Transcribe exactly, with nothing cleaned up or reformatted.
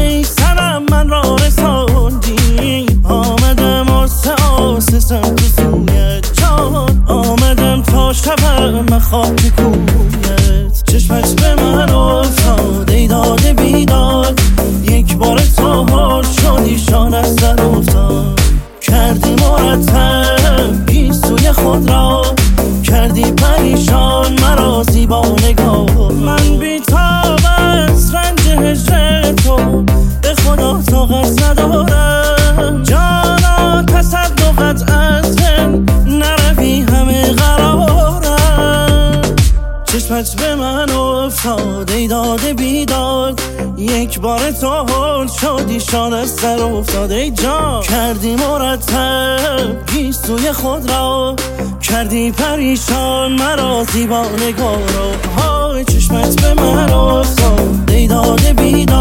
ای سرم من را رساندی، آمدم آسه آسه سمت سویت جان، آمدم تا شبم من خاک کویت. چشمت به من افتاد ای داده بیداد، یک بار تا حال شدی شان از در افتاد. کردی مرتب گیسوی خود را، کردی پریشان مرا زیبا نگاه. من بی‌تاب از رنج هجر تو به خدا طاقت ندارم، جانا تصدقت از من نروی همه قرارم. چشمت به من افتاد ای داده بیداد، یک بار تا حال شدی شان از سر افتاد. ای جان کردی مرتب گیسوی خود را، کردی پریشان مرا زیبا نگاه را. های چشمت به من افتاد ای داده بیداد،